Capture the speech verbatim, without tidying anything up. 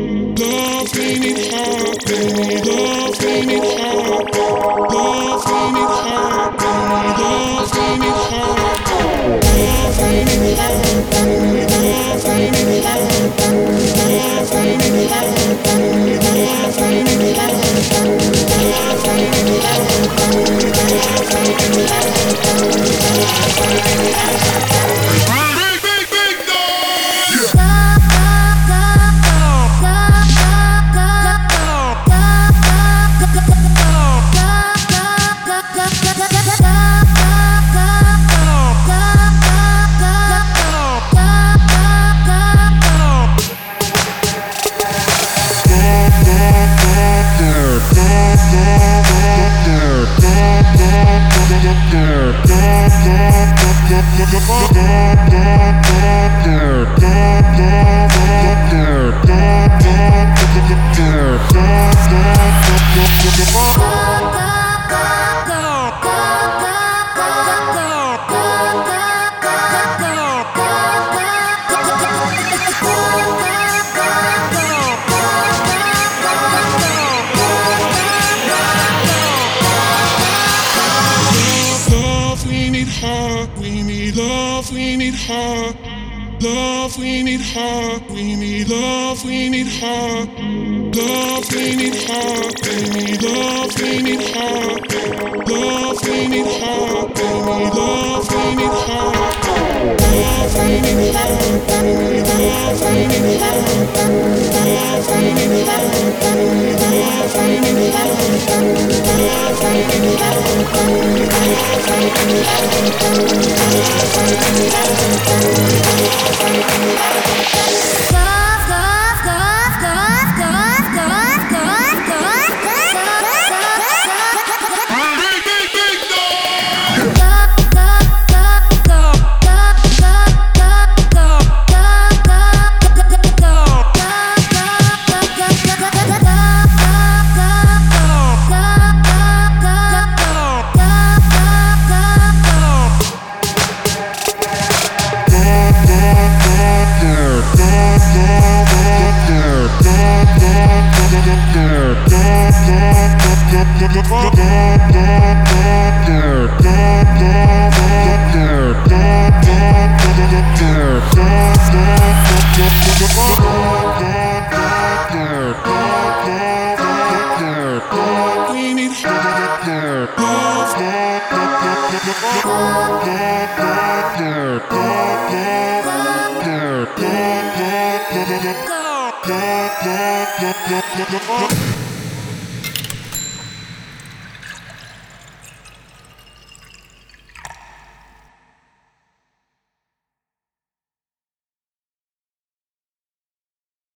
Love, we need heart, we need love, we need heart. Love, we need heart, we need love, we need heart. Love, we need heart, we need love, we need heart. Love, we need heart, we need love, we need heart. Love, we need heart, we need love, we need heart. Big, big, big noise! We need love, we need heart. Love, we need heart. We need love, we need heart. Love, we need heart. We need love, we need heart. Love, we need heart. We need love, we need heart. Love, we need heart. We need love, we need heart. Love, we need heart. We need love, we need heart. Love, we need heart. We need love, we need heart. We need love.